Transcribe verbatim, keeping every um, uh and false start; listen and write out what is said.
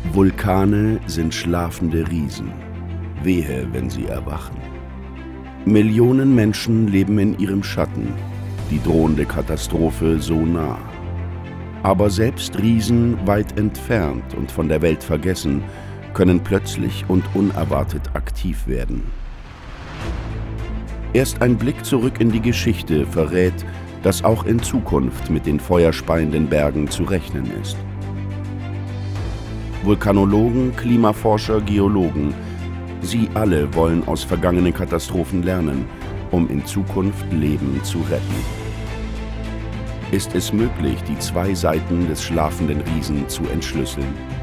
Vulkane sind schlafende Riesen. Wehe, wenn sie erwachen. Millionen Menschen leben in ihrem Schatten, die drohende Katastrophe so nah. Aber selbst Riesen weit entfernt und von der Welt vergessen, können plötzlich und unerwartet aktiv werden. Erst ein Blick zurück in die Geschichte verrät, dass auch in Zukunft mit den feuerspeienden Bergen zu rechnen ist. Vulkanologen, Klimaforscher, Geologen, sie alle wollen aus vergangenen Katastrophen lernen, um in Zukunft Leben zu retten. Ist es möglich, die zwei Seiten des schlafenden Riesen zu entschlüsseln?